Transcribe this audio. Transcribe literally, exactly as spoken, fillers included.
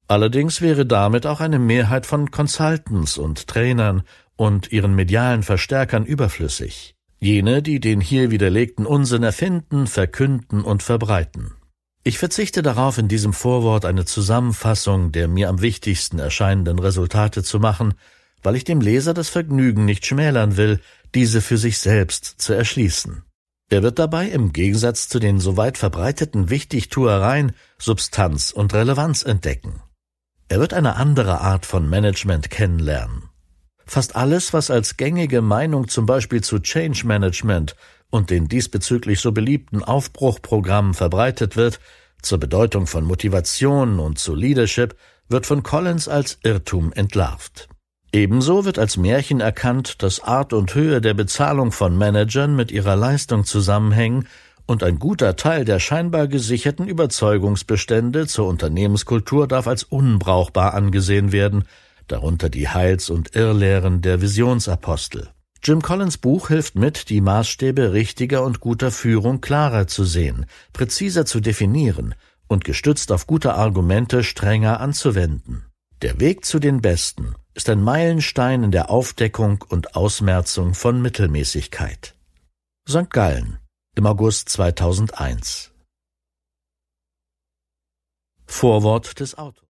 Allerdings wäre damit auch eine Mehrheit von Consultants und Trainern und ihren medialen Verstärkern überflüssig. Jene, die den hier widerlegten Unsinn erfinden, verkünden und verbreiten. Ich verzichte darauf, in diesem Vorwort eine Zusammenfassung der mir am wichtigsten erscheinenden Resultate zu machen, weil ich dem Leser das Vergnügen nicht schmälern will, diese für sich selbst zu erschließen. Er wird dabei im Gegensatz zu den so weit verbreiteten Wichtigtuereien Substanz und Relevanz entdecken. Er wird eine andere Art von Management kennenlernen. Fast alles, was als gängige Meinung zum Beispiel zu Change Management und den diesbezüglich so beliebten Aufbruchprogrammen verbreitet wird, zur Bedeutung von Motivation und zu Leadership, wird von Collins als Irrtum entlarvt. Ebenso wird als Märchen erkannt, dass Art und Höhe der Bezahlung von Managern mit ihrer Leistung zusammenhängen und ein guter Teil der scheinbar gesicherten Überzeugungsbestände zur Unternehmenskultur darf als unbrauchbar angesehen werden, darunter die Heils- und Irrlehren der Visionsapostel. Jim Collins Buch hilft mit, die Maßstäbe richtiger und guter Führung klarer zu sehen, präziser zu definieren und gestützt auf gute Argumente strenger anzuwenden. Der Weg zu den Besten ist ein Meilenstein in der Aufdeckung und Ausmerzung von Mittelmäßigkeit. Sankt Gallen, im August zweitausendeins. Vorwort des Autors.